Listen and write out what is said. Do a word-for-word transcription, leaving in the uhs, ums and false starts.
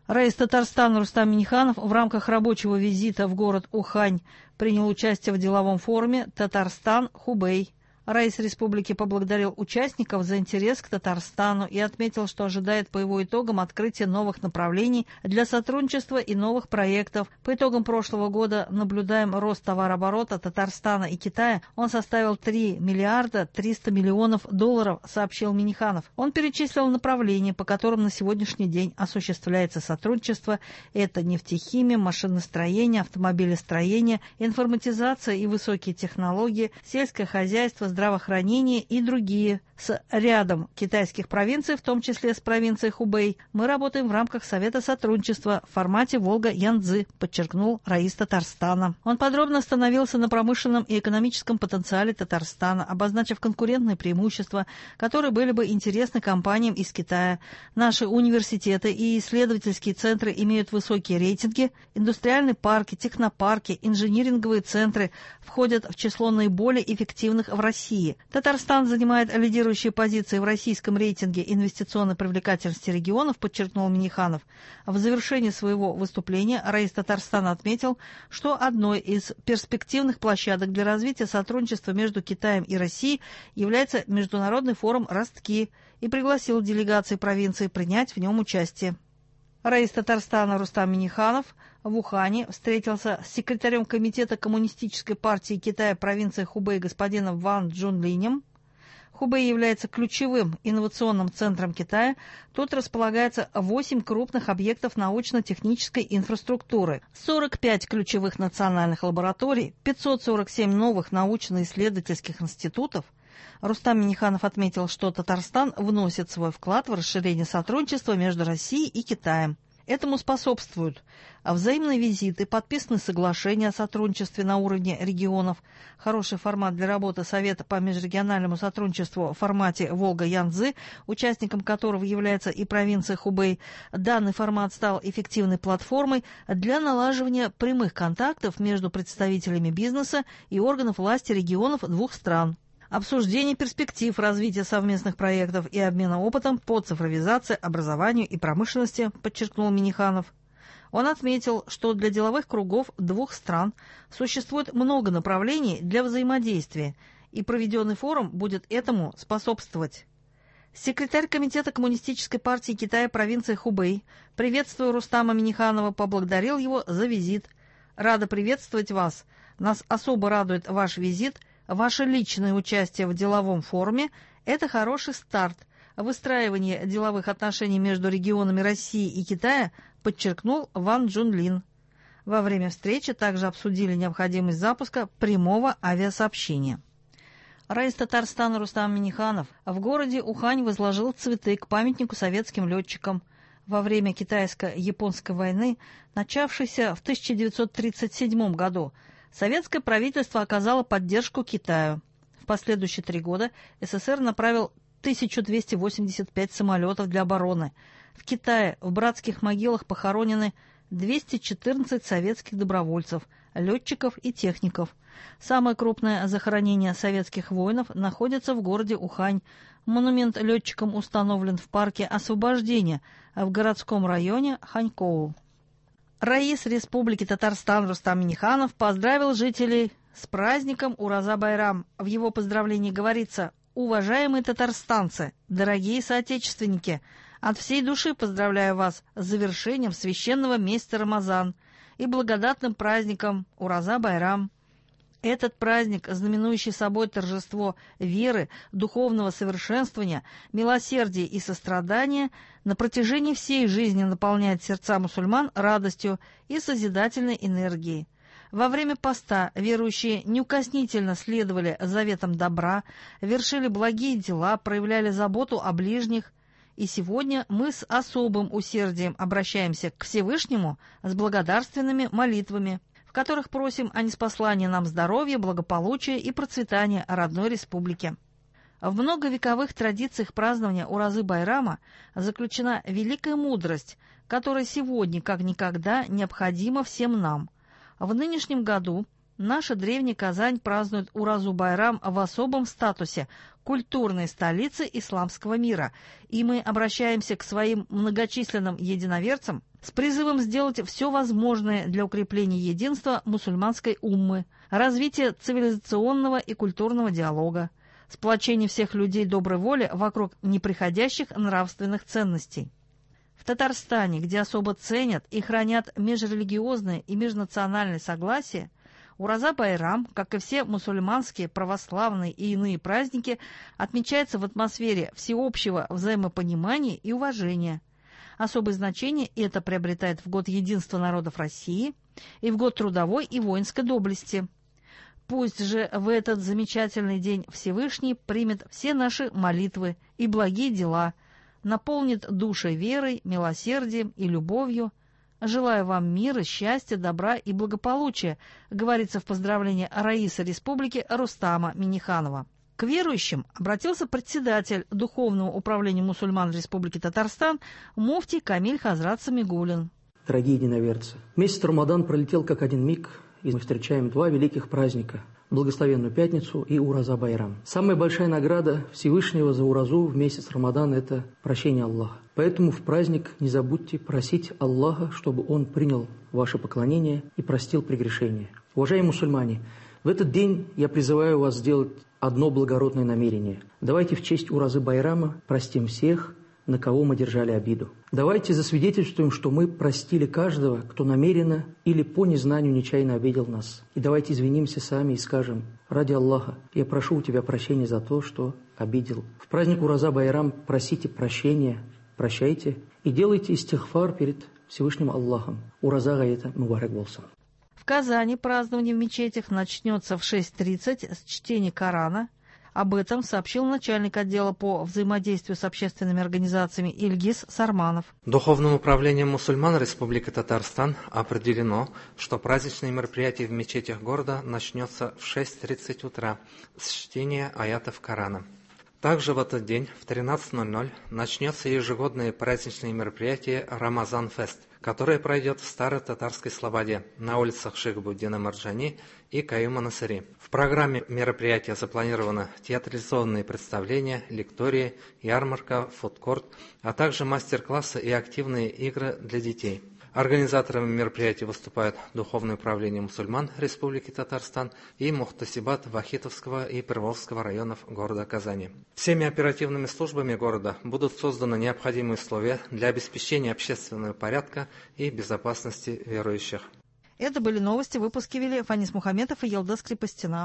Раис Татарстана Рустам Минниханов в рамках рабочего визита в город Ухань принял участие в деловом форуме «Татарстан-Хубэй». Раис республики поблагодарил участников за интерес к Татарстану и отметил, что ожидает по его итогам открытия новых направлений для сотрудничества и новых проектов. По итогам прошлого года наблюдаем рост товарооборота Татарстана и Китая. Он составил три миллиарда триста миллионов долларов, сообщил Минниханов. Он перечислил направления, по которым на сегодняшний день осуществляется сотрудничество. Это нефтехимия, машиностроение, автомобилестроение, информатизация и высокие технологии, сельское хозяйство, здравоохранение и другие. С рядом китайских провинций, в том числе с провинцией Хубэй, мы работаем в рамках Совета сотрудничества в формате Волга-Янцзы, подчеркнул Раис Татарстана. Он подробно остановился на промышленном и экономическом потенциале Татарстана, обозначив конкурентные преимущества, которые были бы интересны компаниям из Китая. Наши университеты и исследовательские центры имеют высокие рейтинги. Индустриальные парки, технопарки, инжиниринговые центры входят в число наиболее эффективных в России. Татарстан занимает лидирующие позиции в российском рейтинге инвестиционной привлекательности регионов, подчеркнул Минниханов. В завершении своего выступления Раис Татарстана отметил, что одной из перспективных площадок для развития сотрудничества между Китаем и Россией является Международный форум «Ростки» и пригласил делегации провинции принять в нем участие. Раис Татарстана Рустам Минниханов в Ухане встретился с секретарем Комитета Коммунистической партии Китая провинции Хубэй господином Ван Джунлинем. Хубэй является ключевым инновационным центром Китая. Тут располагается восемь крупных объектов научно-технической инфраструктуры, сорок пять ключевых национальных лабораторий, пятьсот сорок семь новых научно-исследовательских институтов. Рустам Минниханов отметил, что Татарстан вносит свой вклад в расширение сотрудничества между Россией и Китаем. Этому способствуют взаимные визиты, подписаны соглашения о сотрудничестве на уровне регионов, хороший формат для работы Совета по межрегиональному сотрудничеству в формате Волга-Янцзы, участником которого является и провинция Хубэй. Данный формат стал эффективной платформой для налаживания прямых контактов между представителями бизнеса и органов власти регионов двух стран. Обсуждение перспектив развития совместных проектов и обмена опытом по цифровизации, образованию и промышленности, подчеркнул Минниханов. Он отметил, что для деловых кругов двух стран существует много направлений для взаимодействия, и проведенный форум будет этому способствовать. Секретарь Комитета Коммунистической партии Китая провинции Хубэй, приветствуя Рустама Минниханова, поблагодарил его за визит. «Рада приветствовать вас. Нас особо радует ваш визит. Ваше личное участие в деловом форуме – это хороший старт. Выстраивание деловых отношений между регионами России и Китая, подчеркнул Ван Джунлин. Во время встречи также обсудили необходимость запуска прямого авиасообщения. Раис Татарстана Рустам Минниханов в городе Ухань возложил цветы к памятнику советским летчикам. Во время китайско-японской войны, начавшейся в тысяча девятьсот тридцать седьмом году, советское правительство оказало поддержку Китаю. В последующие три года СССР направил тысячу двести восемьдесят пять самолетов для обороны. В Китае в братских могилах похоронены двести четырнадцать советских добровольцев, летчиков и техников. Самое крупное захоронение советских воинов находится в городе Ухань. Монумент летчикам установлен в парке Освобождения в городском районе Ханькоу. Раис Республики Татарстан Рустам Минниханов поздравил жителей с праздником Ураза-Байрам. В его поздравлении говорится: «Уважаемые татарстанцы, дорогие соотечественники, от всей души поздравляю вас с завершением священного месяца Рамазан и благодатным праздником Ураза-Байрам». Этот праздник, знаменующий собой торжество веры, духовного совершенствования, милосердия и сострадания, на протяжении всей жизни наполняет сердца мусульман радостью и созидательной энергией. Во время поста верующие неукоснительно следовали заветам добра, вершили благие дела, проявляли заботу о ближних. И сегодня мы с особым усердием обращаемся к Всевышнему с благодарственными молитвами, в которых просим о ниспослании нам здоровья, благополучия и процветания родной республики. В многовековых традициях празднования Уразы-Байрама заключена великая мудрость, которая сегодня как никогда необходима всем нам. В нынешнем году Наша древняя Казань празднует Уразу-Байрам в особом статусе – культурной столицы исламского мира, и мы обращаемся к своим многочисленным единоверцам с призывом сделать все возможное для укрепления единства мусульманской уммы, развития цивилизационного и культурного диалога, сплочения всех людей доброй воли вокруг неприходящих нравственных ценностей. В Татарстане, где особо ценят и хранят межрелигиозное и межнациональное согласие, Ураза-Байрам, как и все мусульманские, православные и иные праздники, отмечается в атмосфере всеобщего взаимопонимания и уважения. Особое значение это приобретает в год единства народов России и в год трудовой и воинской доблести. Пусть же в этот замечательный день Всевышний примет все наши молитвы и благие дела, наполнит души верой, милосердием и любовью. Желаю вам мира, счастья, добра и благополучия, говорится в поздравлении Раиса Республики Рустама Минниханова. К верующим обратился председатель Духовного управления мусульман Республики Татарстан муфтий Камиль Хазрат Самигуллин. Дорогие единоверцы, месяц Рамадан пролетел как один миг, и мы встречаем два великих праздника – Благословенную Пятницу и Ураза-Байрам. Самая большая награда Всевышнего за Уразу в месяц Рамадан – это прощение Аллаха. Поэтому в праздник не забудьте просить Аллаха, чтобы Он принял ваше поклонение и простил прегрешения. Уважаемые мусульмане, в этот день я призываю вас сделать одно благородное намерение. Давайте в честь Уразы-Байрама простим всех, на кого мы держали обиду. Давайте засвидетельствуем, что мы простили каждого, кто намеренно или по незнанию нечаянно обидел нас. И давайте извинимся сами и скажем: ради Аллаха, я прошу у Тебя прощения за то, что обидел. В праздник Ураза-Байрам просите прощения, прощайте и делайте истигфар перед Всевышним Аллахом. Ураза гаета мубарак болсын. В Казани празднование в мечетях начнется в шесть тридцать с чтения Корана. Об этом сообщил начальник отдела по взаимодействию с общественными организациями Ильгиз Сарманов. Духовным управлением мусульман Республики Татарстан определено, что праздничные мероприятия в мечетях города начнется в шесть тридцать утра с чтения аятов Корана. Также в этот день в тринадцать ноль ноль начнется ежегодное праздничное мероприятие Рамазан-фест, которое пройдет в Старой Татарской Слободе на улицах Шейх-Буддина Марджани и Каюма Насыри. В программе мероприятия запланированы театрализованные представления, лектории, ярмарка, фудкорт, а также мастер-классы и активные игры для детей. Организаторами мероприятия выступают Духовное управление мусульман Республики Татарстан и Мухтасибат Вахитовского и Перволжского районов города Казани. Всеми оперативными службами города будут созданы необходимые условия для обеспечения общественного порядка и безопасности верующих. Это были новости, выпуски вели Фанис Мухаметов и Елдас Крепостина.